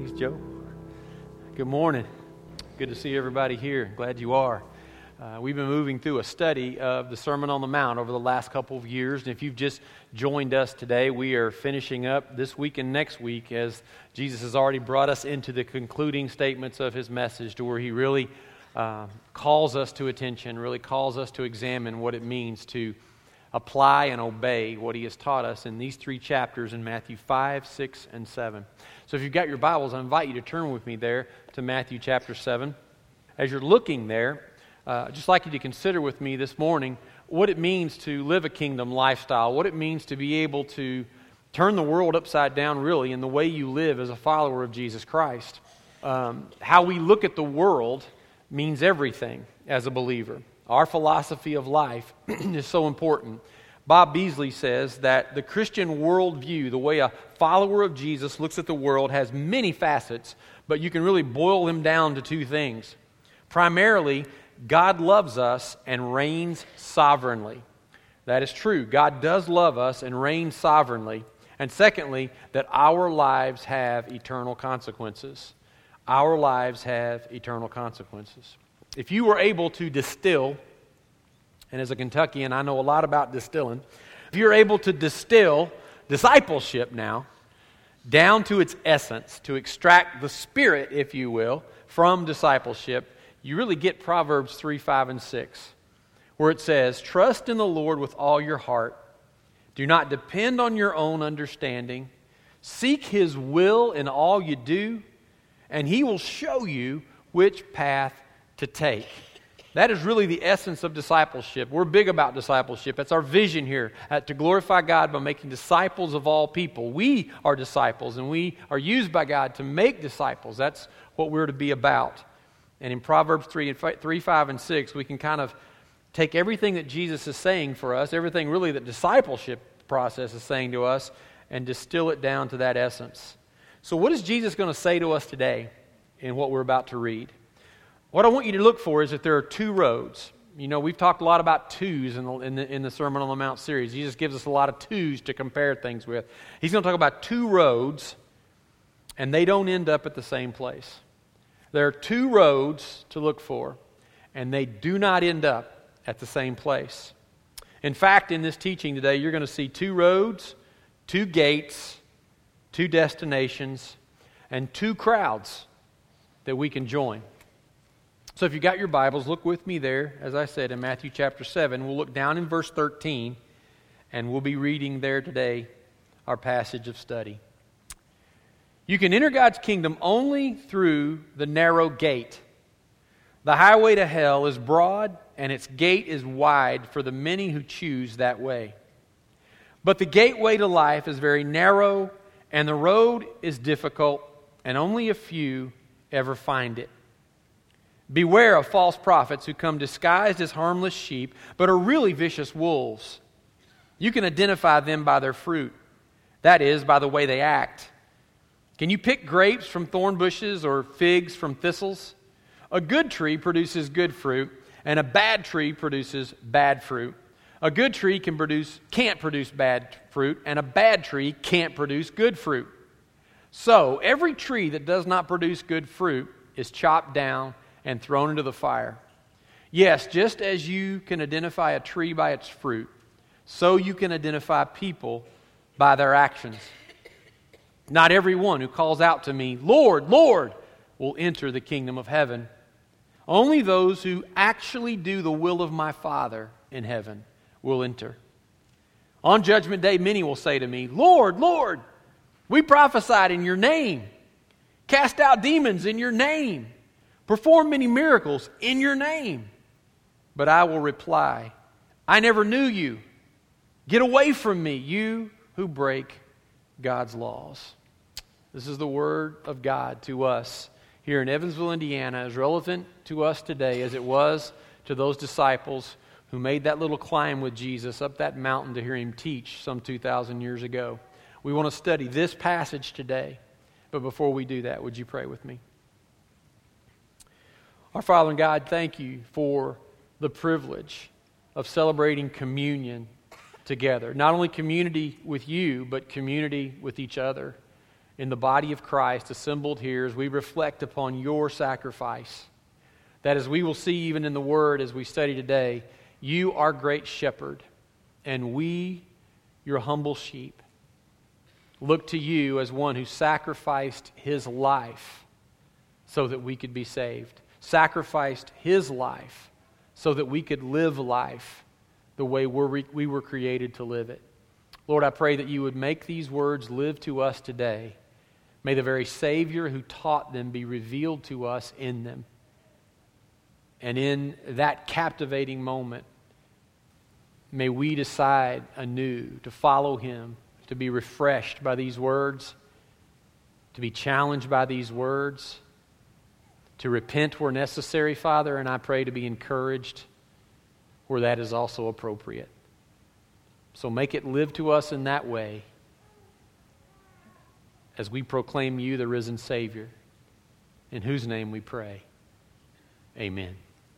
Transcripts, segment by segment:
He's Joe. Good morning. Good to see everybody here. Glad you are. We've been moving through a study of the Sermon on the Mount over the last couple of years. And if you've just joined us today, we are finishing up this week and next week as Jesus has already brought us into the concluding statements of His message to where He really calls us to attention, really calls us to examine what it means to apply and obey what He has taught us in these three chapters in Matthew 5, 6, and 7. So if you've got your Bibles, I invite you to turn with me there to Matthew chapter 7. As you're looking there, I'd just like you to consider with me this morning what it means to live a kingdom lifestyle, what it means to be able to turn the world upside down really in the way you live as a follower of Jesus Christ. How we look at the world means everything as a believer. Our philosophy of life is so important. Bob Beasley says that the Christian worldview, the way a follower of Jesus looks at the world, has many facets, but you can really boil them down to two things. Primarily, God loves us and reigns sovereignly. That is true. God does love us and reigns sovereignly. And secondly, that our lives have eternal consequences. Our lives have eternal consequences. If you were able to distill, and as a Kentuckian, I know a lot about distilling. If you're able to distill discipleship now down to its essence, to extract the spirit, if you will, from discipleship, you really get Proverbs 3, 5, and 6, where it says, "Trust in the Lord with all your heart. Do not depend on your own understanding. Seek His will in all you do, and He will show you which path to take." That is really the essence of discipleship. We're big about discipleship. It's our vision here to glorify God by making disciples of all people. We are disciples, and we are used by God to make disciples. That's what we're to be about. And in Proverbs 3, 5, and 6, we can kind of take everything that Jesus is saying for us, everything really that discipleship process is saying to us, and distill it down to that essence. So what is Jesus going to say to us today in what we're about to read? What I want you to look for is that there are two roads. You know, we've talked a lot about twos in the Sermon on the Mount series. Jesus gives us a lot of twos to compare things with. He's going to talk about two roads, and they don't end up at the same place. There are two roads to look for, and they do not end up at the same place. In fact, in this teaching today, you're going to see two roads, two gates, two destinations, and two crowds that we can join. So if you got your Bibles, look with me there, as I said, in Matthew chapter 7. We'll look down in verse 13, and we'll be reading there today our passage of study. You can enter God's kingdom only through the narrow gate. The highway to hell is broad, and its gate is wide for the many who choose that way. But the gateway to life is very narrow, and the road is difficult, and only a few ever find it. Beware of false prophets who come disguised as harmless sheep, but are really vicious wolves. You can identify them by their fruit. That is, by the way they act. Can you pick grapes from thorn bushes or figs from thistles? A good tree produces good fruit, and a bad tree produces bad fruit. A good tree can't produce bad fruit, and a bad tree can't produce good fruit. So, every tree that does not produce good fruit is chopped down and thrown into the fire. Yes, just as you can identify a tree by its fruit, so you can identify people by their actions. Not everyone who calls out to me, "Lord, Lord," will enter the kingdom of heaven. Only those who actually do the will of my Father in heaven will enter. On Judgment Day, many will say to me, "Lord, Lord, we prophesied in your name, cast out demons in your name, perform many miracles in your name." But I will reply, "I never knew you. Get away from me, you who break God's laws." This is the word of God to us here in Evansville, Indiana, as relevant to us today as it was to those disciples who made that little climb with Jesus up that mountain to hear Him teach some 2,000 years ago. We want to study this passage today. But before we do that, would you pray with me? Our Father and God, thank you for the privilege of celebrating communion together. Not only community with you, but community with each other in the body of Christ assembled here as we reflect upon your sacrifice. That as we will see even in the Word as we study today, you are great shepherd, and we, your humble sheep, look to you as one who sacrificed his life so that we could be saved. Sacrificed his life so that we could live life the way we were created to live it. Lord, I pray that you would make these words live to us today. May the very Savior who taught them be revealed to us in them. And in that captivating moment, may we decide anew to follow him, to be refreshed by these words, to be challenged by these words, to repent where necessary, Father, and I pray to be encouraged where that is also appropriate. So make it live to us in that way as we proclaim you the risen Savior, in whose name we pray. Amen.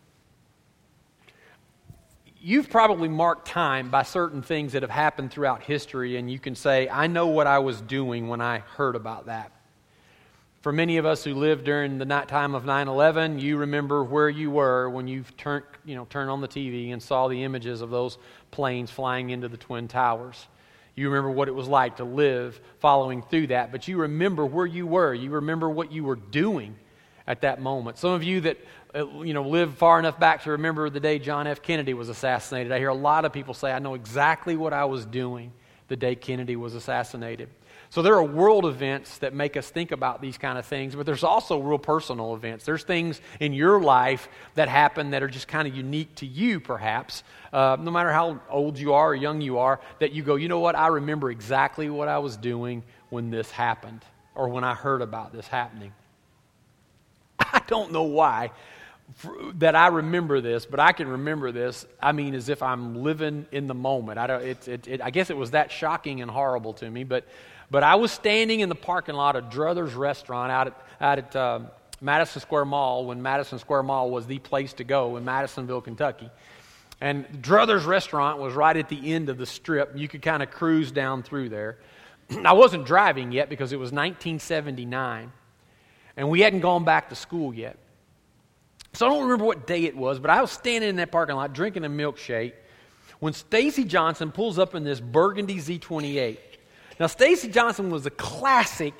You've probably marked time by certain things that have happened throughout history, and you can say, I know what I was doing when I heard about that. For many of us who lived during the night time of 9/11, you remember where you were when you turned on the TV and saw the images of those planes flying into the Twin Towers. You remember what it was like to live following through that, but you remember where you were. You remember what you were doing at that moment. Some of you that live far enough back to remember the day John F. Kennedy was assassinated. I hear a lot of people say, I know exactly what I was doing the day Kennedy was assassinated. So there are world events that make us think about these kind of things, but there's also real personal events. There's things in your life that happen that are just kind of unique to you, perhaps, no matter how old you are or young you are, that you go, you know what, I remember exactly what I was doing when this happened, or when I heard about this happening. I don't know why that I remember this, but I can remember this, as if I'm living in the moment. I guess it was that shocking and horrible to me, but I was standing in the parking lot of Druthers Restaurant out at Madison Square Mall when Madison Square Mall was the place to go in Madisonville, Kentucky. And Druthers Restaurant was right at the end of the strip. You could kind of cruise down through there. I wasn't driving yet because it was 1979, and we hadn't gone back to school yet. So I don't remember what day it was, but I was standing in that parking lot drinking a milkshake when Stacy Johnson pulls up in this burgundy Z28. Now, Stacy Johnson was a classic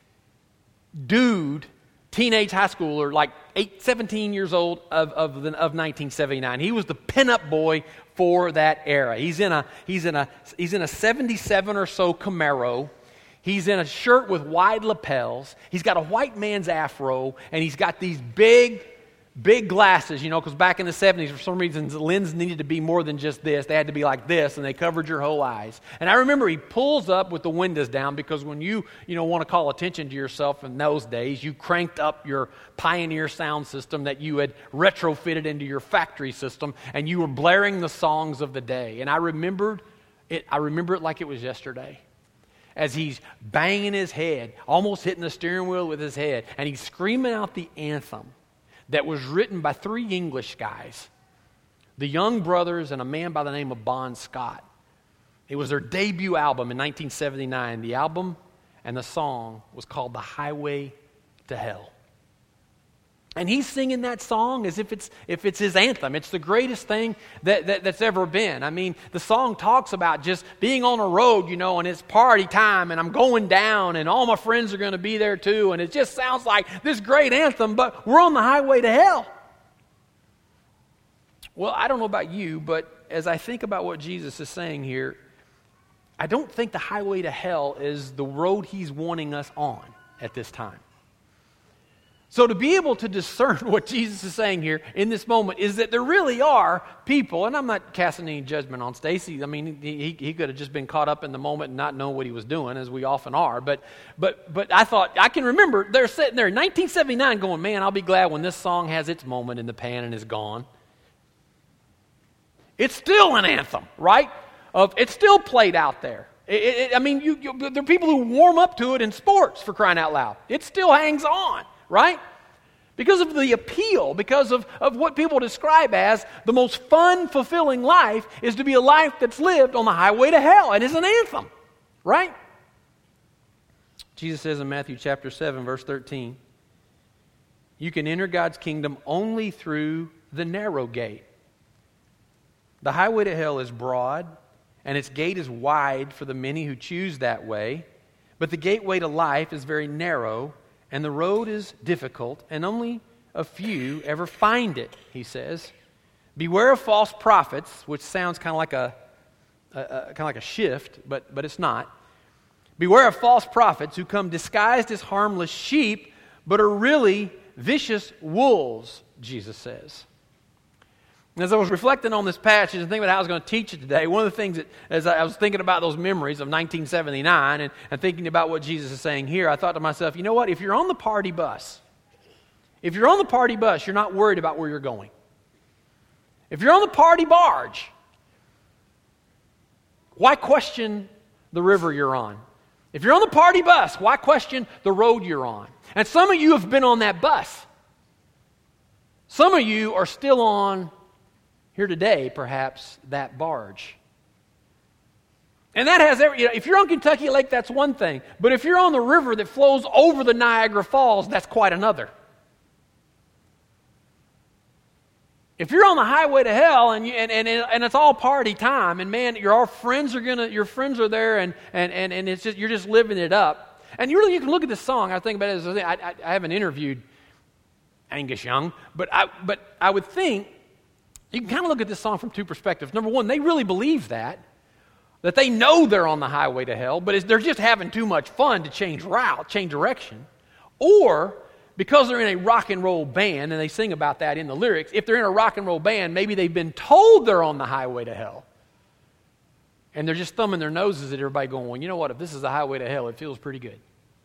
dude, teenage high schooler, like 17 years old of 1979. He was the pinup boy for that era. He's in a 77 or so Camaro. He's in a shirt with wide lapels. He's got a white man's afro, and he's got these big glasses, because back in the 70s, for some reason, the lens needed to be more than just this. They had to be like this, and they covered your whole eyes. And I remember he pulls up with the windows down because when you want to call attention to yourself in those days, you cranked up your Pioneer sound system that you had retrofitted into your factory system, and you were blaring the songs of the day. And I remember it like it was yesterday. As he's banging his head, almost hitting the steering wheel with his head, and he's screaming out the anthem that was written by three English guys, the Young Brothers and a man by the name of Bon Scott. It was their debut album in 1979. The album and the song was called The Highway to Hell. And he's singing that song as if it's his anthem. It's the greatest thing that's ever been. The song talks about just being on a road, and it's party time, and I'm going down, and all my friends are going to be there too, and it just sounds like this great anthem, but we're on the highway to hell. Well, I don't know about you, but as I think about what Jesus is saying here, I don't think the highway to hell is the road he's wanting us on at this time. So to be able to discern what Jesus is saying here in this moment is that there really are people, and I'm not casting any judgment on Stacy. He could have just been caught up in the moment and not know what he was doing, as we often are. But I thought, I can remember they're sitting there in 1979 going, man, I'll be glad when this song has its moment in the pan and is gone. It's still an anthem, right? It's still played out there. There are people who warm up to it in sports, for crying out loud. It still hangs on. Right? Because of the appeal, because of what people describe as the most fun, fulfilling life is to be a life that's lived on the highway to hell, and it's an anthem, right? Jesus says in Matthew chapter 7, verse 13, you can enter God's kingdom only through the narrow gate. The highway to hell is broad, and its gate is wide for the many who choose that way. But the gateway to life is very narrow, and the road is difficult, and only a few ever find it, he says. Beware of false prophets, which sounds kind of like a shift, but it's not. Beware of false prophets who come disguised as harmless sheep, but are really vicious wolves, Jesus says. As I was reflecting on this passage and thinking about how I was going to teach it today, one of the things that, as I was thinking about those memories of 1979 and thinking about what Jesus is saying here, I thought to myself, you know what? If you're on the party bus, you're not worried about where you're going. If you're on the party barge, why question the river you're on? If you're on the party bus, why question the road you're on? And some of you have been on that bus. Some of you are still on, here today, perhaps, that barge. And that has if you're on Kentucky Lake, that's one thing. But if you're on the river that flows over the Niagara Falls, that's quite another. If you're on the highway to hell and it's all party time, and man, your friends are there, and it's just you're just living it up. And you can look at this song. I think about it as I haven't interviewed Angus Young, but I would think you can kind of look at this song from two perspectives. Number one, they really believe that they know they're on the highway to hell, but they're just having too much fun to change route, change direction, or because they're in a rock and roll band, and they sing about that in the lyrics, if they're in a rock and roll band, maybe they've been told they're on the highway to hell. And they're just thumbing their noses at everybody going, well, you know what, if this is the highway to hell, it feels pretty good.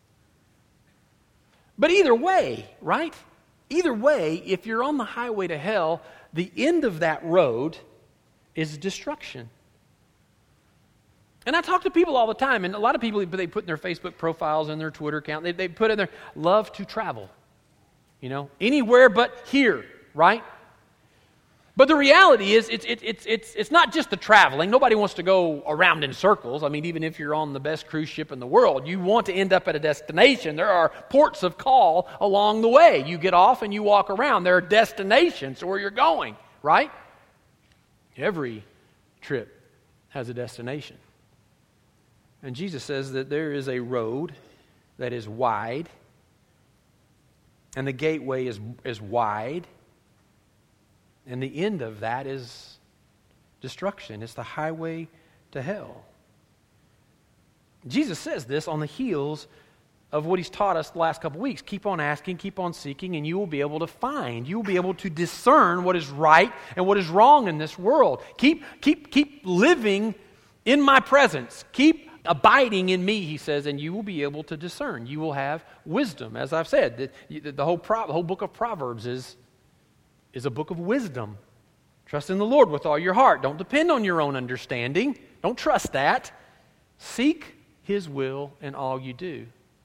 But either way, right? Either way, if you're on the highway to hell, the end of that road is destruction. And I talk to people all the time, and a lot of people, they put in their Facebook profiles and their Twitter account, they put in there, love to travel. Anywhere but here, right? But the reality is, it's not just the traveling. Nobody wants to go around in circles. I mean, even if you're on the best cruise ship in the world, you want to end up at a destination. There are ports of call along the way. You get off and you walk around. There are destinations where you're going, right? Every trip has a destination. And Jesus says that there is a road that is wide, and the gateway is wide, and the end of that is destruction. It's the highway to hell. Jesus says this on the heels of what he's taught us the last couple weeks. Keep on asking, keep on seeking, and you will be able to find. You will be able to discern what is right and what is wrong in this world. Keep living in my presence. Keep abiding in me, he says, and you will be able to discern. You will have wisdom. As I've said, the whole book of Proverbs is a book of wisdom. Trust in the Lord with all your heart. Don't depend on your own understanding. Don't trust that. Seek his will in all you do.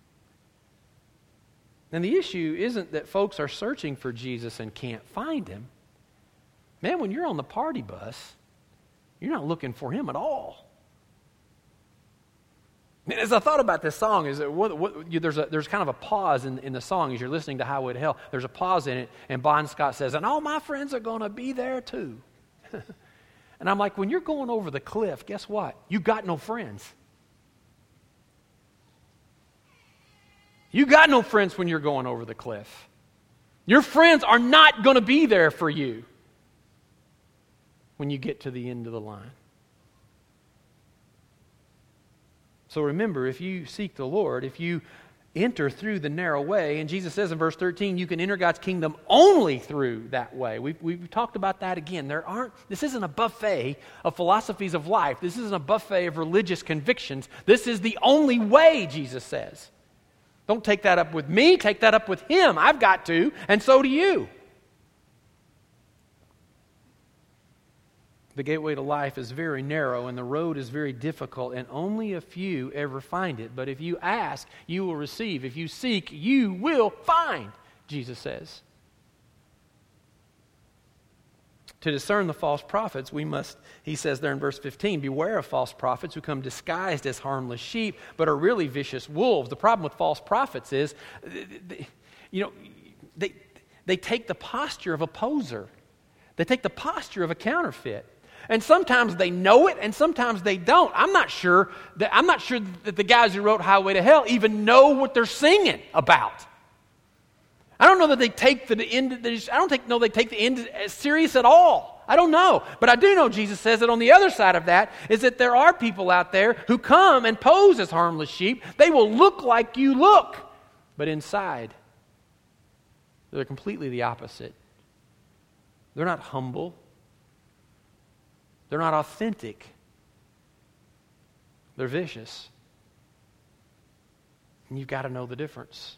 And the issue isn't that folks are searching for Jesus and can't find him. Man, when you're on the party bus, you're not looking for him at all. And as I thought about this song, there's kind of a pause in the song as you're listening to Highway to Hell. There's a pause in it, and Bon Scott says, and all my friends are going to be there too. And I'm like, when you're going over the cliff, guess what? You got no friends. You got no friends when you're going over the cliff. Your friends are not going to be there for you when you get to the end of the line. So remember, if you seek the Lord, if you enter through the narrow way, and Jesus says in verse 13, you can enter God's kingdom only through that way. We've talked about that again. This isn't a buffet of philosophies of life. This isn't a buffet of religious convictions. This is the only way, Jesus says. Don't take that up with me. Take that up with him. I've got to, and so do you. The gateway to life is very narrow, and the road is very difficult, and only a few ever find it. But if you ask, you will receive. If you seek, you will find, Jesus says. To discern the false prophets, we must, he says there in verse 15, beware of false prophets who come disguised as harmless sheep, but are really vicious wolves. The problem with false prophets is, they take the posture of a poser. They take the posture of a counterfeit. And sometimes they know it, and sometimes they don't. I'm not sure that the guys who wrote Highway to Hell even know what they're singing about. I don't know that they take the end. I don't know they take the end as serious at all. I don't know, but I do know Jesus says that on the other side of that is that there are people out there who come and pose as harmless sheep. They will look like you look, but inside they're completely the opposite. They're not humble. They're not authentic. They're vicious. And you've got to know the difference.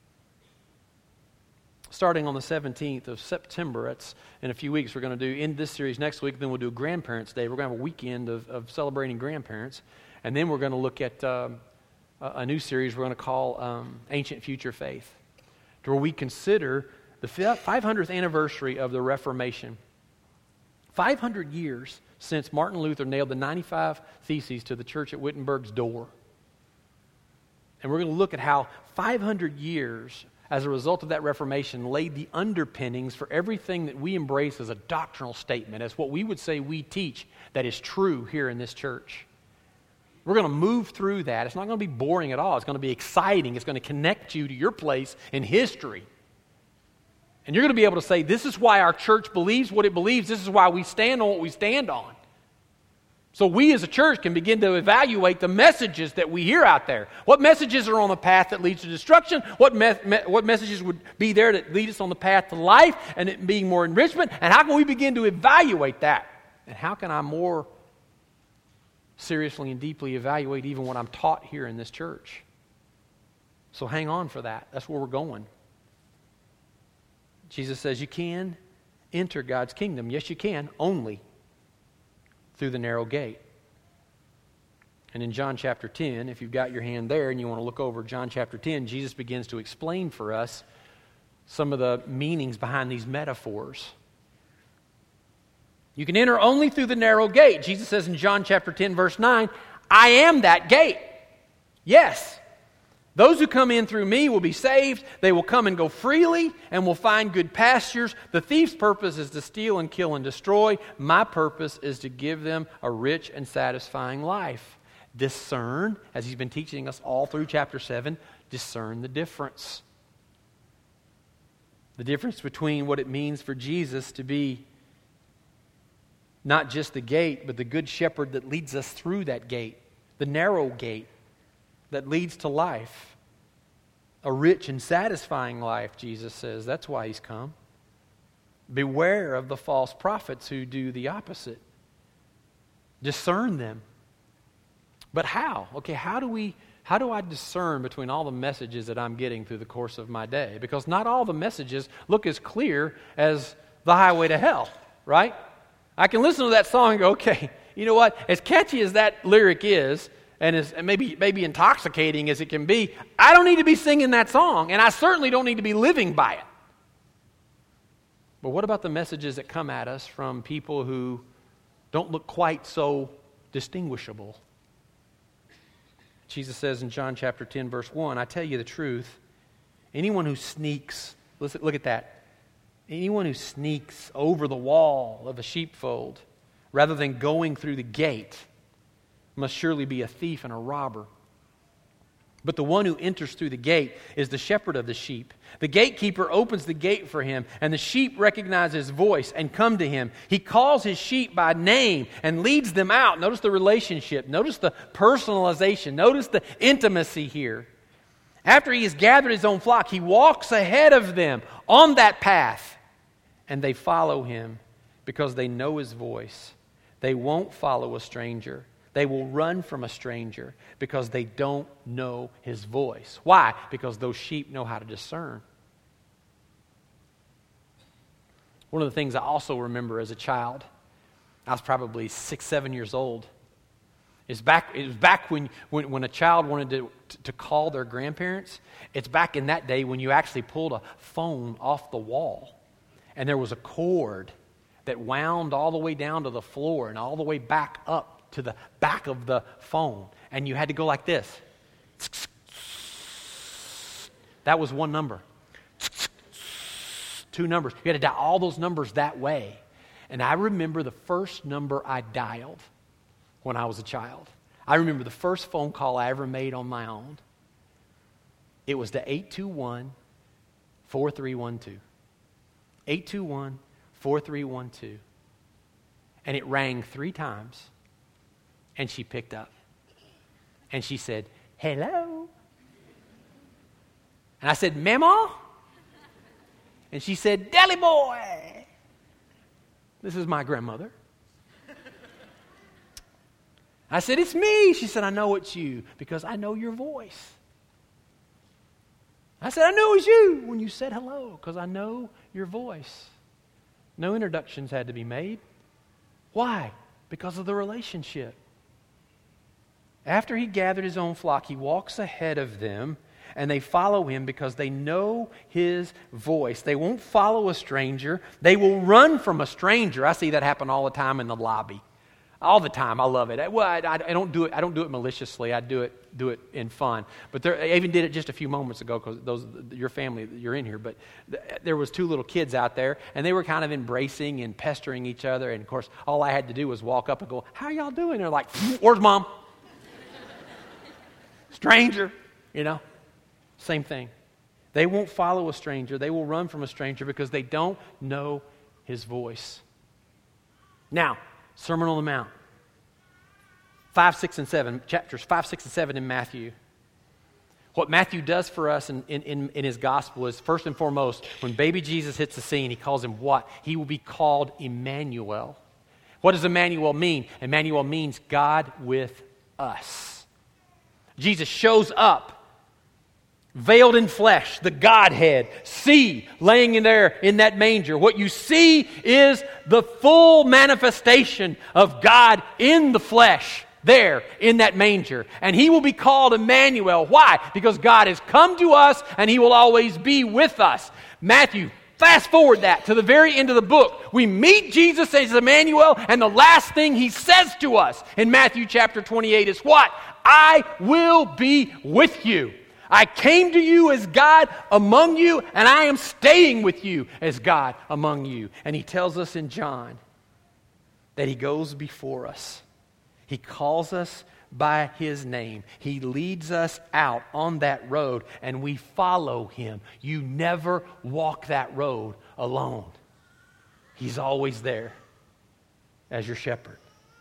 Starting on the 17th of September, that's in a few weeks, we're going to do, in this series next week, then we'll do a Grandparents' Day. We're going to have a weekend of celebrating grandparents. And then we're going to look at a new series we're going to call Ancient Future Faith, where we consider the 500th anniversary of the Reformation. 500 years since Martin Luther nailed the 95 Theses to the church at Wittenberg's door. And we're going to look at how 500 years as a result of that Reformation laid the underpinnings for everything that we embrace as a doctrinal statement, as what we would say we teach that is true here in this church. We're going to move through that. It's not going to be boring at all. It's going to be exciting. It's going to connect you to your place in history. And you're going to be able to say, this is why our church believes what it believes. This is why we stand on what we stand on. So we as a church can begin to evaluate the messages that we hear out there. What messages are on the path that leads to destruction? What messages would be there that lead us on the path to life and it being more enrichment? And how can we begin to evaluate that? And how can I more seriously and deeply evaluate even what I'm taught here in this church? So hang on for that. That's where we're going. Jesus says you can enter God's kingdom. Yes, you can, only through the narrow gate. And in John chapter 10, if you've got your hand there and you want to look over John chapter 10, Jesus begins to explain for us some of the meanings behind these metaphors. You can enter only through the narrow gate. Jesus says in John chapter 10, verse 9, I am that gate. Yes. Those who come in through me will be saved. They will come and go freely and will find good pastures. The thief's purpose is to steal and kill and destroy. My purpose is to give them a rich and satisfying life. Discern, as he's been teaching us all through chapter 7, discern the difference. The difference between what it means for Jesus to be not just the gate, but the good shepherd that leads us through that gate, the narrow gate that leads to life. A rich and satisfying life, Jesus says. That's why he's come. Beware of the false prophets who do the opposite. Discern them. But how? Okay, how do I discern between all the messages that I'm getting through the course of my day? Because not all the messages look as clear as the highway to hell, right? I can listen to that song and go, okay, you know what? As catchy as that lyric is, and as maybe intoxicating as it can be, I don't need to be singing that song, and I certainly don't need to be living by it. But what about the messages that come at us from people who don't look quite so distinguishable? Jesus says in John chapter 10, verse 1, I tell you the truth, anyone who sneaks, listen, look at that, anyone who sneaks over the wall of a sheepfold rather than going through the gate must surely be a thief and a robber. But the one who enters through the gate is the shepherd of the sheep. The gatekeeper opens the gate for him, and the sheep recognize his voice and come to him. He calls his sheep by name and leads them out. Notice the relationship. Notice the personalization. Notice the intimacy here. After he has gathered his own flock, he walks ahead of them on that path, and they follow him because they know his voice. They won't follow a stranger. They will run from a stranger because they don't know his voice. Why? Because those sheep know how to discern. One of the things I also remember as a child, I was probably 6, 7 years old. It was back when a child wanted to call their grandparents. It's back in that day when you actually pulled a phone off the wall and there was a cord that wound all the way down to the floor and all the way back up to the back of the phone. And you had to go like this. That was one number. 2 numbers. You had to dial all those numbers that way. And I remember the first number I dialed when I was a child. I remember the first phone call I ever made on my own. It was the 821-4312. 821-4312. And it rang 3 times. And she picked up. And she said, "Hello." And I said, "Mama?" And she said, "Deli boy." This is my grandmother. I said, "It's me." She said, "I know it's you because I know your voice." I said, "I knew it was you when you said hello because I know your voice." No introductions had to be made. Why? Because of the relationship. After he gathered his own flock, he walks ahead of them, and they follow him because they know his voice. They won't follow a stranger. They will run from a stranger. I see that happen all the time in the lobby. All the time. I love it. Well, I don't do it. I don't do it maliciously. I do it in fun. But I even did it just a few moments ago because your family, you're in here. But there was 2 little kids out there, and they were kind of embracing and pestering each other. And of course, all I had to do was walk up and go, "How y'all doing?" They're like, "Where's Mom?" Stranger, Same thing. They won't follow a stranger. They will run from a stranger because they don't know his voice. Now, Sermon on the Mount. 5, 6, and 7. Chapters 5, 6, and 7 in Matthew. What Matthew does for us in his gospel is, first and foremost, when baby Jesus hits the scene, he calls him what? He will be called Emmanuel. What does Emmanuel mean? Emmanuel means God with us. Jesus shows up, veiled in flesh, the Godhead. See, laying in there in that manger. What you see is the full manifestation of God in the flesh there in that manger. And he will be called Emmanuel. Why? Because God has come to us and he will always be with us. Matthew, fast forward that to the very end of the book. We meet Jesus as Emmanuel, and the last thing he says to us in Matthew chapter 28 is what? "I will be with you. I came to you as God among you, and I am staying with you as God among you." And he tells us in John that he goes before us. He calls us by his name. He leads us out on that road, and we follow him. You never walk that road alone. He's always there as your shepherd.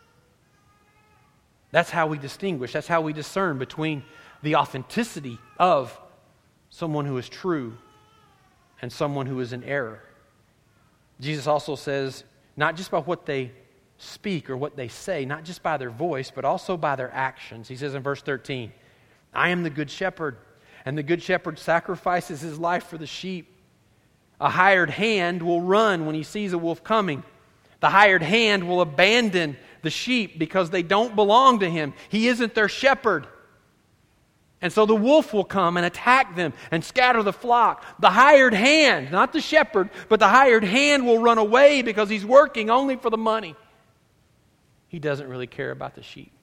That's how we distinguish. That's how we discern between the authenticity of someone who is true and someone who is in error. Jesus also says, not just by what they speak or what they say, not just by their voice, but also by their actions. He says in verse 13, "I am the good shepherd, and the good shepherd sacrifices his life for the sheep. A hired hand will run when he sees a wolf coming. The hired hand will abandon the sheep because they don't belong to him. He isn't their shepherd. And so the wolf will come and attack them and scatter the flock. The hired hand, not the shepherd, but the hired hand will run away because he's working only for the money. He doesn't really care about the sheep."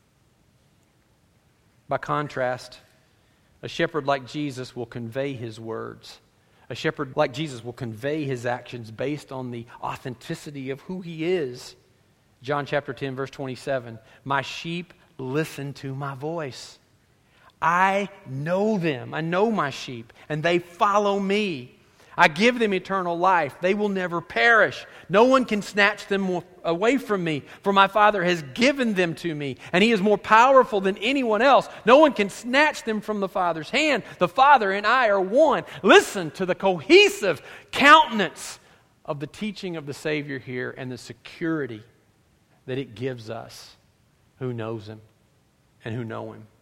By contrast, a shepherd like Jesus will convey his words. A shepherd like Jesus will convey his actions based on the authenticity of who he is. John chapter 10, verse 27, "My sheep listen to my voice. I know them. I know my sheep, and they follow me. I give them eternal life. They will never perish. No one can snatch them away from me, for my Father has given them to me, and he is more powerful than anyone else. No one can snatch them from the Father's hand. The Father and I are one." Listen to the cohesive countenance of the teaching of the Savior here and the security that it gives us who knows him and who know him.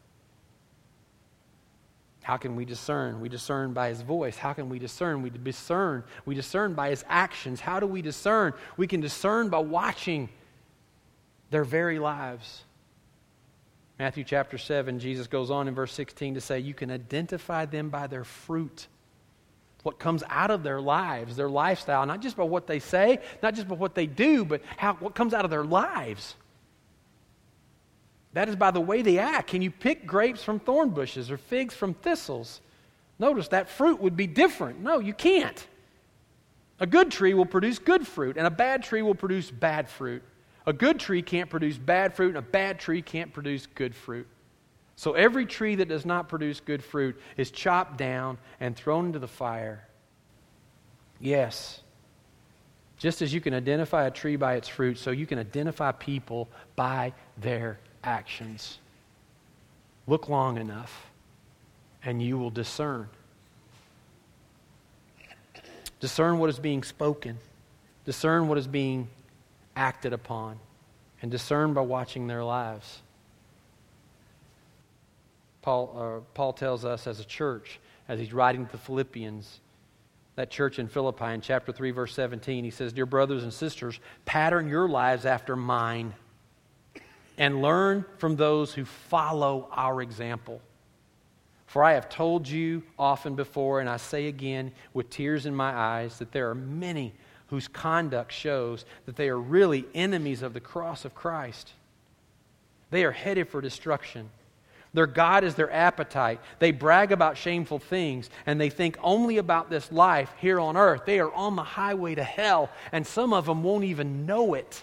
How can we discern? We discern by his voice. How can we discern? We discern by his actions. How do we discern? We can discern by watching their very lives. Matthew chapter 7, Jesus goes on in verse 16 to say, you can identify them by their fruit. What comes out of their lives, their lifestyle, not just by what they say, not just by what they do, but what comes out of their lives. That is by the way they act. Can you pick grapes from thorn bushes or figs from thistles? Notice that fruit would be different. No, you can't. A good tree will produce good fruit, and a bad tree will produce bad fruit. A good tree can't produce bad fruit, and a bad tree can't produce good fruit. So every tree that does not produce good fruit is chopped down and thrown into the fire. Yes, just as you can identify a tree by its fruit, so you can identify people by their actions. Look long enough, and you will discern. Discern what is being spoken. Discern what is being acted upon. And discern by watching their lives. Paul tells us as a church, as he's writing to the Philippians, that church in Philippi in chapter 3, verse 17, he says, "Dear brothers and sisters, pattern your lives after mine and learn from those who follow our example. For I have told you often before, and I say again with tears in my eyes, that there are many whose conduct shows that they are really enemies of the cross of Christ. They are headed for destruction. Their God is their appetite. They brag about shameful things, and they think only about this life here on earth. They are on the highway to hell, and some of them won't even know it.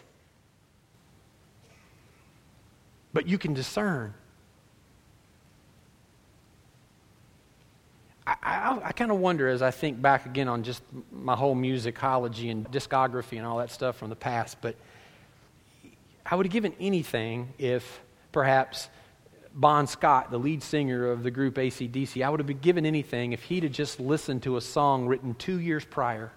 But you can discern." I kind of wonder as I think back again on just my whole musicology and discography and all that stuff from the past, but I would have given anything if perhaps Bon Scott, the lead singer of the group AC/DC, I would have been given anything if he'd have just listened to a song written 2 years prior.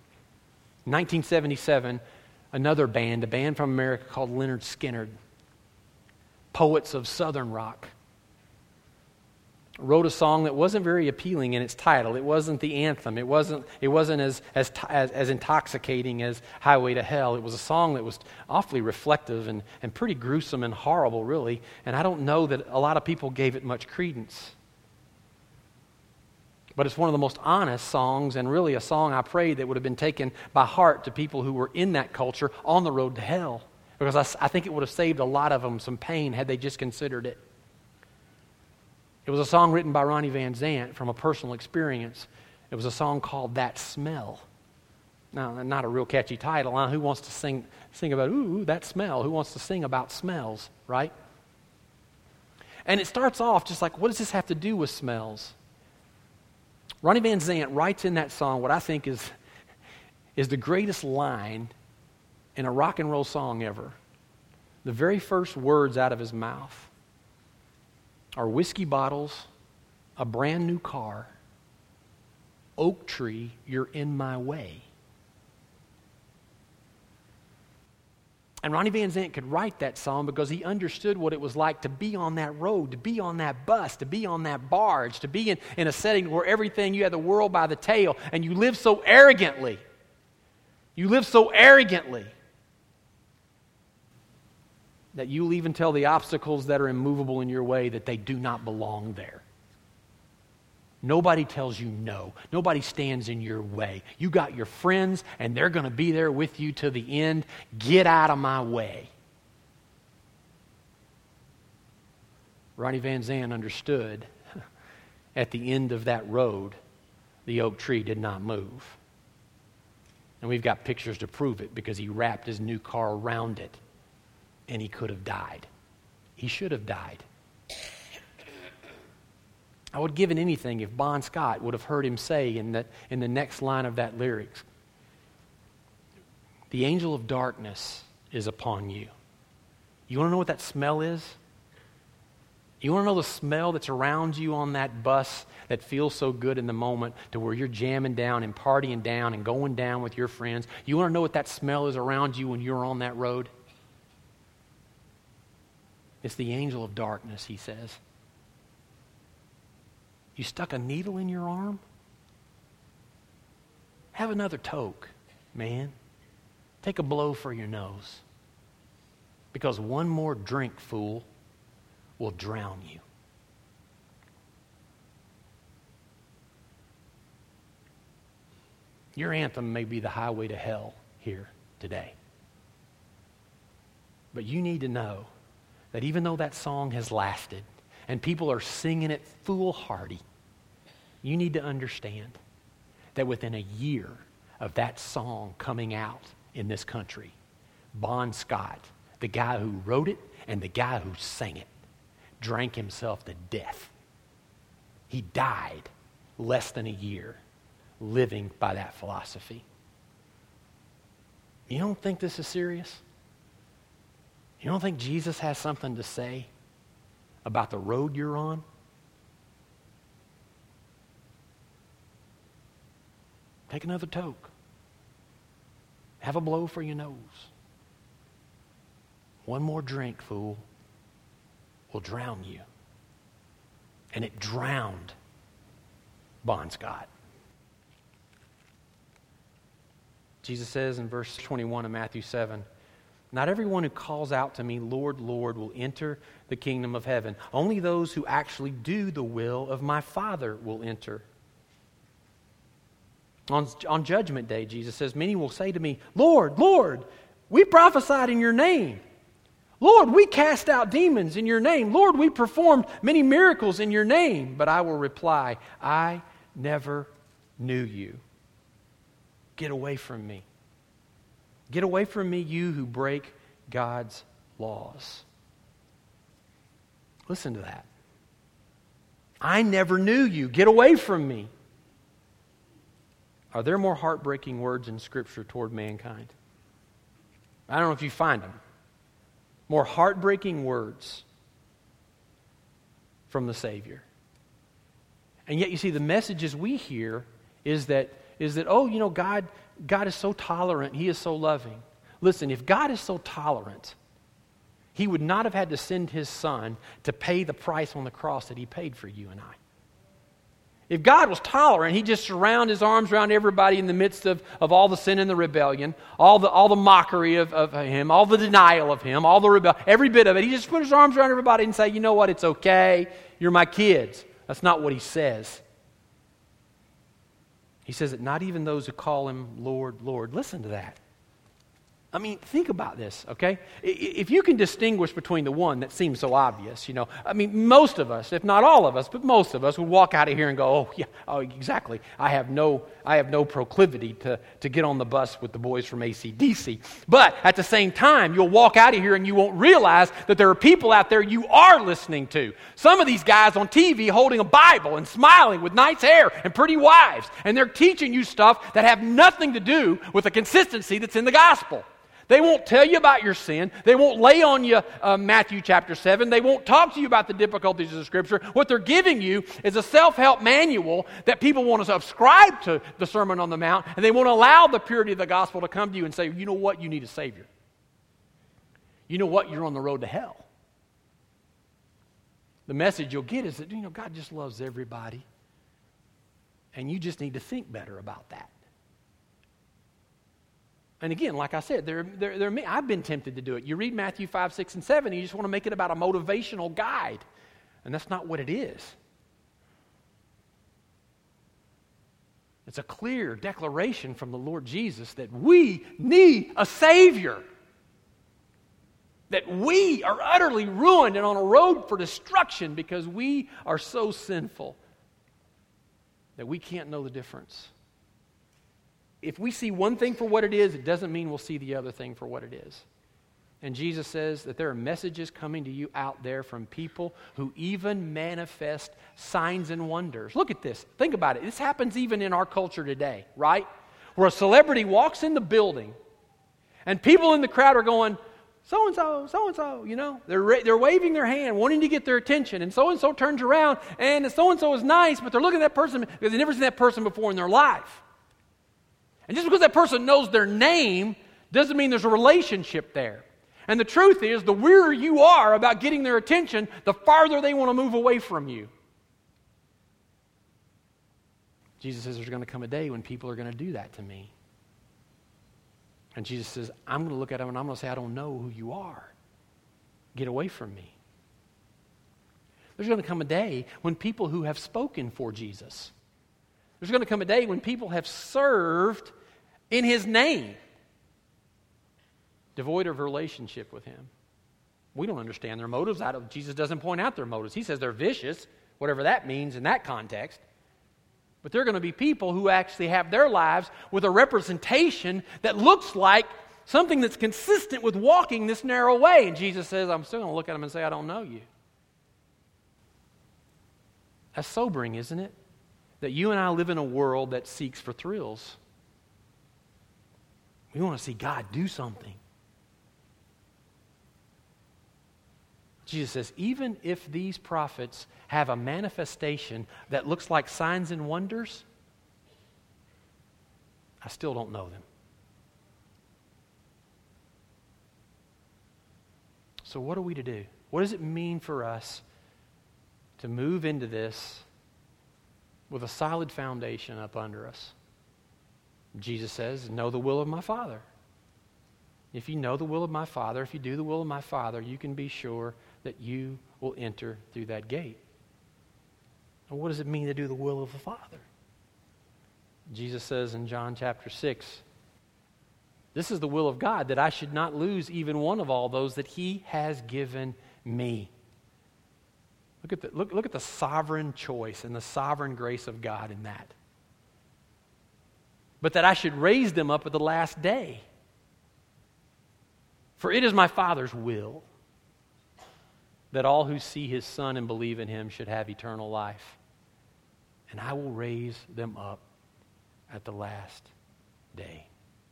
1977, another band, a band from America called Lynyrd Skynyrd, poets of Southern rock, wrote a song that wasn't very appealing in its title. It wasn't the anthem. It wasn't as intoxicating as Highway to Hell. It was a song that was awfully reflective and pretty gruesome and horrible, really. And I don't know that a lot of people gave it much credence. But it's one of the most honest songs, and really a song I prayed that would have been taken by heart to people who were in that culture on the road to hell. Because I think it would have saved a lot of them some pain had they just considered it. It was a song written by Ronnie Van Zant from a personal experience. It was a song called That Smell. Now, not a real catchy title. Huh? Who wants to sing about, ooh, that smell? Who wants to sing about smells, right? And it starts off just like, what does this have to do with smells? Ronnie Van Zant writes in that song what I think is the greatest line in a rock and roll song ever. The very first words out of his mouth are whiskey bottles, a brand new car, oak tree, you're in my way. And Ronnie Van Zant could write that song because he understood what it was like to be on that road, to be on that bus, to be on that barge, to be in a setting where everything, you had the world by the tail, and you live so arrogantly. You live so arrogantly that you'll even tell the obstacles that are immovable in your way that they do not belong there. Nobody tells you no. Nobody stands in your way. You got your friends, and they're going to be there with you to the end. Get out of my way. Ronnie Van Zant understood at the end of that road, the oak tree did not move. And we've got pictures to prove it because he wrapped his new car around it. And he could have died. He should have died. I would have given anything if Bon Scott would have heard him say in the next line of that lyrics, "The angel of darkness is upon you." You want to know what that smell is? You want to know the smell that's around you on that bus that feels so good in the moment to where you're jamming down and partying down and going down with your friends? You want to know what that smell is around you when you're on that road? It's the angel of darkness, he says. You stuck a needle in your arm? Have another toke, man. Take a blow for your nose. Because one more drink, fool, will drown you. Your anthem may be the highway to hell here today. But you need to know that even though that song has lasted and people are singing it foolhardy, you need to understand that within a year of that song coming out in this country, Bon Scott, the guy who wrote it and the guy who sang it, drank himself to death. He died less than a year living by that philosophy. You don't think this is serious? You don't think Jesus has something to say about the road you're on? Take another toke. Have a blow for your nose. One more drink, fool, will drown you. And it drowned Bon Scott. Jesus says in verse 21 of Matthew 7, "Not everyone who calls out to me, 'Lord, Lord,' will enter the kingdom of heaven. Only those who actually do the will of my Father will enter." On Judgment Day, Jesus says, "Many will say to me, 'Lord, Lord, we prophesied in your name. Lord, we cast out demons in your name. Lord, we performed many miracles in your name.' But I will reply, 'I never knew you. Get away from me. Get away from me, you who break God's laws.'" Listen to that. I never knew you. Get away from me. Are there more heartbreaking words in Scripture toward mankind? I don't know if you find them. More heartbreaking words from the Savior. And yet, you see, the messages we hear is that oh, you know, God is so tolerant. He is so loving. Listen, if God is so tolerant, He would not have had to send His Son to pay the price on the cross that He paid for you and I. If God was tolerant, He'd just surround His arms around everybody in the midst of all the sin and the rebellion, all the mockery of Him, all the denial of Him, all the rebellion, every bit of it. He just put His arms around everybody and say, "You know what, it's okay. You're my kids." That's not what He says. He says that not even those who call Him Lord, Lord. Listen to that. I mean, think about this, okay? If you can distinguish between the one that seems so obvious, you know, I mean, most of us, if not all of us, but most of us would walk out of here and go, "Oh, yeah, oh, exactly. I have no proclivity to get on the bus with the boys from AC/DC." But at the same time, you'll walk out of here and you won't realize that there are people out there you are listening to. Some of these guys on TV holding a Bible and smiling with nice hair and pretty wives, and they're teaching you stuff that have nothing to do with the consistency that's in the gospel. They won't tell you about your sin. They won't lay on you Matthew chapter 7. They won't talk to you about the difficulties of the Scripture. What they're giving you is a self-help manual that people want to subscribe to the Sermon on the Mount, and they won't allow the purity of the gospel to come to you and say, "You know what? You need a Savior. You know what? You're on the road to hell." The message you'll get is that, you know, God just loves everybody, and you just need to think better about that. And again, like I said, I've been tempted to do it. You read Matthew 5, 6, and 7, and you just want to make it about a motivational guide. And that's not what it is. It's a clear declaration from the Lord Jesus that we need a Savior. That we are utterly ruined and on a road for destruction because we are so sinful that we can't know the difference. If we see one thing for what it is, it doesn't mean we'll see the other thing for what it is. And Jesus says that there are messages coming to you out there from people who even manifest signs and wonders. Look at this. Think about it. This happens even in our culture today, right? Where a celebrity walks in the building and people in the crowd are going, "So-and-so, so-and-so," you know. They're waving their hand, wanting to get their attention. And so-and-so turns around and so-and-so is nice, but they're looking at that person because they've never seen that person before in their life. And just because that person knows their name doesn't mean there's a relationship there. And the truth is, the weirder you are about getting their attention, the farther they want to move away from you. Jesus says there's going to come a day when people are going to do that to me. And Jesus says, I'm going to look at them and I'm going to say, "I don't know who you are. Get away from me." There's going to come a day when people who have spoken for Jesus, There's going to come a day when people have served in His name, devoid of relationship with Him. We don't understand their motives. Jesus doesn't point out their motives. He says they're vicious, whatever that means in that context. But they're going to be people who actually have their lives with a representation that looks like something that's consistent with walking this narrow way. And Jesus says, I'm still going to look at them and say, I don't know you. That's sobering, isn't it? That you and I live in a world that seeks for thrills. We want to see God do something. Jesus says, even if these prophets have a manifestation that looks like signs and wonders, I still don't know them. So what are we to do? What does it mean for us to move into this with a solid foundation up under us? Jesus says, know the will of my Father. If you know the will of my Father, if you do the will of my Father, you can be sure that you will enter through that gate. And what does it mean to do the will of the Father? Jesus says in John chapter 6, this is the will of God, that I should not lose even one of all those that He has given me. Look at the sovereign choice and the sovereign grace of God in that. But that I should raise them up at the last day. For it is my Father's will that all who see His Son and believe in Him should have eternal life. And I will raise them up at the last day.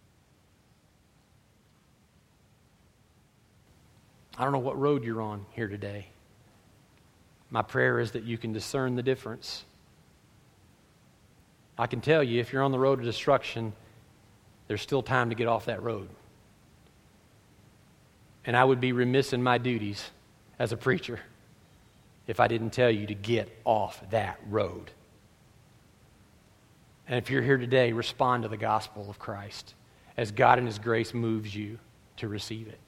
I don't know what road you're on here today. My prayer is that you can discern the difference. I can tell you, if you're on the road to destruction, there's still time to get off that road. And I would be remiss in my duties as a preacher if I didn't tell you to get off that road. And if you're here today, respond to the gospel of Christ as God in His grace moves you to receive it.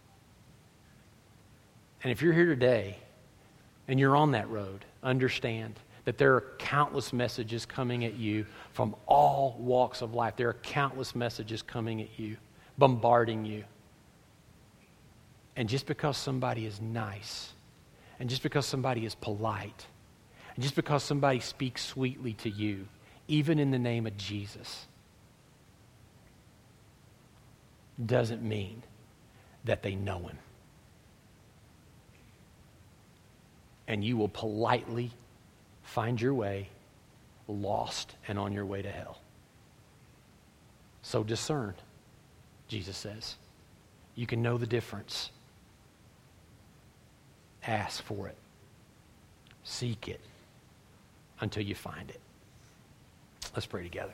And if you're here today and you're on that road, understand that there are countless messages coming at you from all walks of life. There are countless messages coming at you, bombarding you. And just because somebody is nice, and just because somebody is polite, and just because somebody speaks sweetly to you, even in the name of Jesus, doesn't mean that they know Him. And you will politely find your way lost and on your way to hell. So discern, Jesus says. You can know the difference. Ask for it. Seek it until you find it. Let's pray together.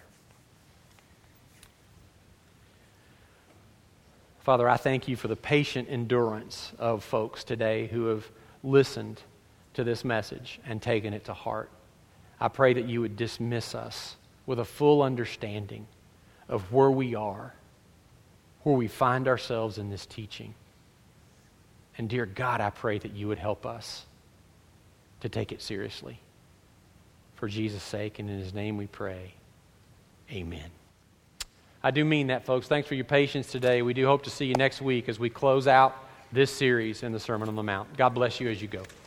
Father, I thank You for the patient endurance of folks today who have listened to this message and taken it to heart. I pray that You would dismiss us with a full understanding of where we are, where we find ourselves in this teaching. And dear God, I pray that You would help us to take it seriously. For Jesus' sake and in His name we pray. Amen. I do mean that, folks. Thanks for your patience today. We do hope to see you next week as we close out this series in the Sermon on the Mount. God bless you as you go.